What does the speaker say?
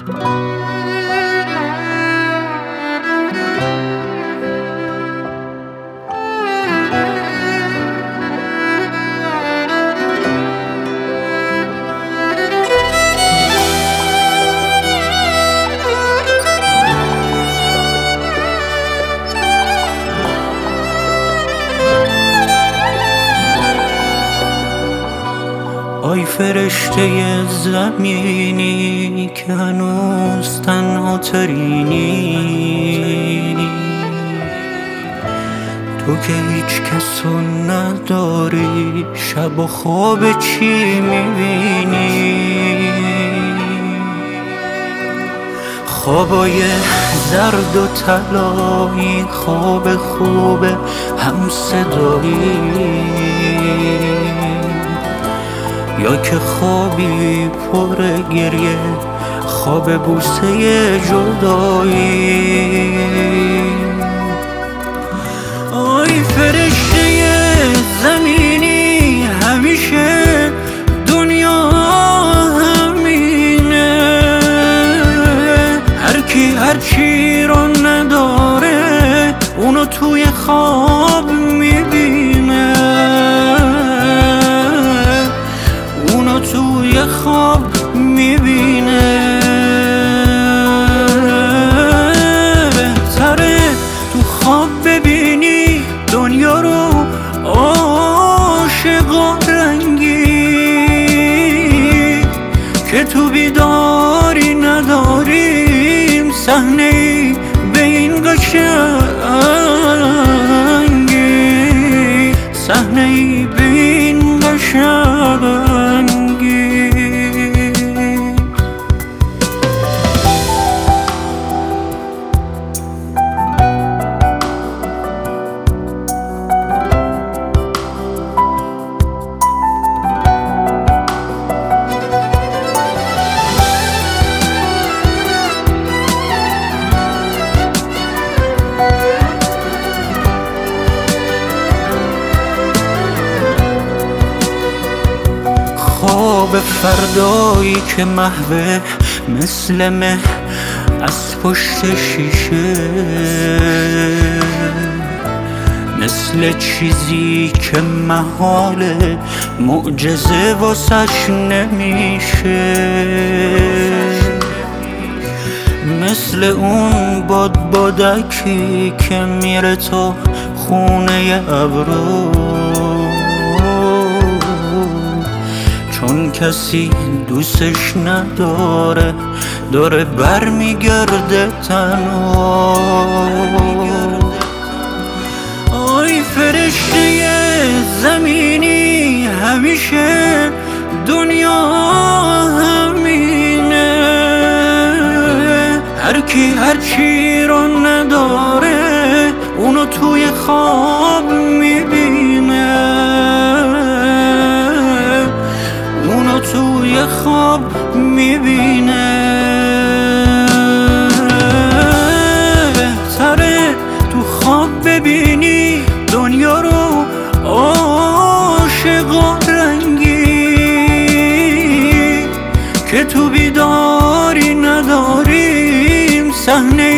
آی فرشته زمینی که هنوز تنها ترینی، تو که هیچ کسو نداری، شب و خواب چی میبینی؟ خوابای زرد و طلایی، خواب خوب هم صدایی، یا که خوابی پر گریه، خواب بوسه جدایی. آی فرشته زمینی، همیشه دنیا همینه، هر کی هر چی رو نداره اونو توی خواب میبینه، توی خواب میبینه. بهتره تو خواب ببینی دنیا رو عاشق و رنگی، که تو بیداری نداریم صحنه‌ای به این قشنگی، صحنه‌ای به این قشنگی. خواب فردایی که محوه مثل مه از پشت شیشه، مثل چیزی که محاله معجزه واسش نمیشه، مثل اون بادکی که میره تا خونه ابرو، چون کسی دوستش نداره داره برمیگرده تنها. آی فرشته زمینی، همیشه دنیا همینه، هر کی هر چی رو نداره اونو توی خواب میبینه، اونو توی خواب میبینه. بهتره تو خواب ببینی دنیا رو عاشق و رنگی، که تو بیداری نداریم صحنه